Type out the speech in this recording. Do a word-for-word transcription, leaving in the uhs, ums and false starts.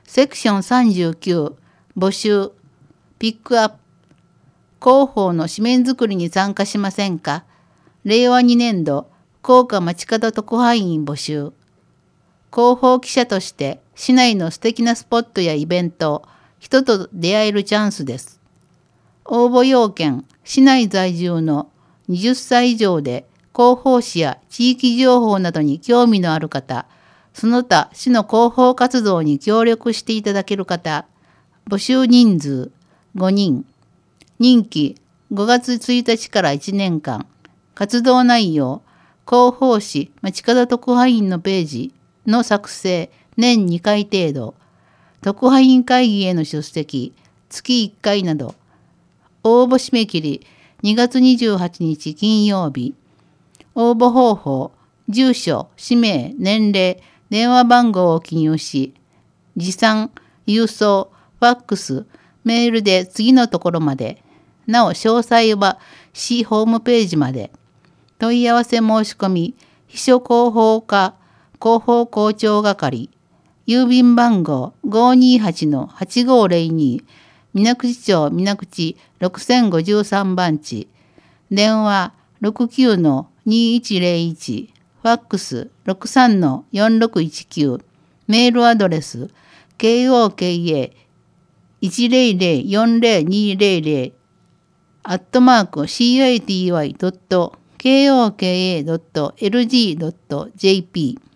セクションさんじゅうきゅう募集ピックアップ広報の紙面作りに参加しませんか。れいわにねんど高架街角特派員募集。広報記者として市内の素敵なスポットやイベント、人と出会えるチャンスです。応募要件、市内在住のはたち以上で広報誌や地域情報などに興味のある方、その他市の広報活動に協力していただける方、募集人数ごにん、任期ごがつついたちからいちねんかん、活動内容、広報誌街角特派員のページの作成、年にかい程度、特派員会議への出席、月いっかいなど、応募締め切りにがつにじゅうはちにち金曜日、応募方法、住所、氏名、年齢、電話番号を記入し、持参、郵送、ファックス、メールで次のところまで、なお詳細は市ホームページまで、問い合わせ申し込み、秘書広報課、広報広聴係、郵便番号 ごーにーはちのはちごーぜろに、水口町水口ろくせんごじゅうさんばんち、電話 ろくきゅうのにいちぜろいち、ファックス ろくさんのよんろくいちきゅう、メールアドレス ケーオーケーエーいちぜろぜろよんぜろにぜろぜろ アットマーク シーエーティーワイドットケーオーケーエードットエルジードットジェーピー